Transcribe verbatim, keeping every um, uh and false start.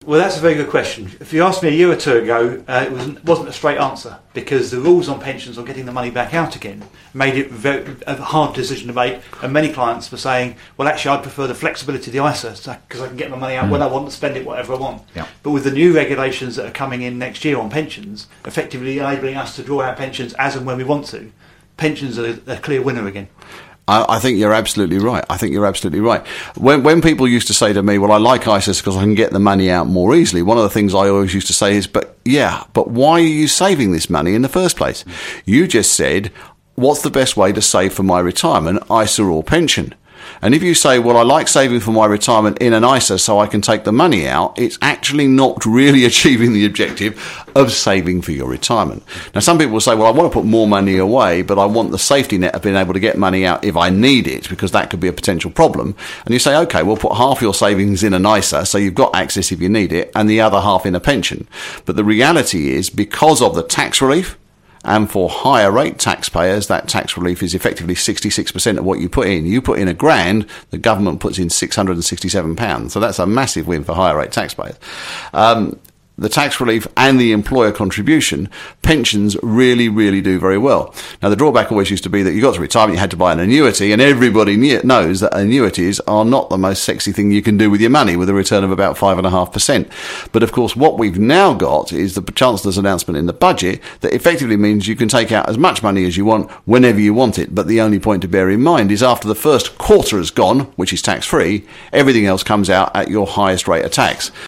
Well, that's a very good question. If you asked me a year or two ago, uh, it wasn't, wasn't a straight answer, because the rules on pensions on getting the money back out again made it very, a hard decision to make, and many clients were saying, well, actually, I'd prefer the flexibility of the I S A, because I can get my money out mm. when I want to spend it whatever I want. Yeah. But with the new regulations that are coming in next year on pensions, effectively enabling us to draw our pensions as and when we want to, pensions are a clear winner again. I think you're absolutely right. I think you're absolutely right. When when people used to say to me, well, I like I S As because I can get the money out more easily, one of the things I always used to say is, but yeah, but why are you saving this money in the first place? You just said, what's the best way to save for my retirement, I S A or pension? And if you say, well, I like saving for my retirement in an I S A so I can take the money out, it's actually not really achieving the objective of saving for your retirement. Now, some people will say, well, I want to put more money away, but I want the safety net of being able to get money out if I need it, because that could be a potential problem. And you say, okay, we'll put half your savings in an I S A so you've got access if you need it, and the other half in a pension. But the reality is, because of the tax relief, and for higher rate taxpayers, that tax relief is effectively sixty-six percent of what you put in. You put in a grand, the government puts in six hundred sixty-seven pounds. So that's a massive win for higher rate taxpayers. Um, the tax relief and the employer contribution, pensions really, really do very well. Now, the drawback always used to be that you got to retirement, you had to buy an annuity, and everybody knew, knows that annuities are not the most sexy thing you can do with your money, with a return of about five point five percent. But, of course, what we've now got is the Chancellor's announcement in the budget that effectively means you can take out as much money as you want whenever you want it. But the only point to bear in mind is after the first quarter has gone, which is tax-free, everything else comes out at your highest rate of tax.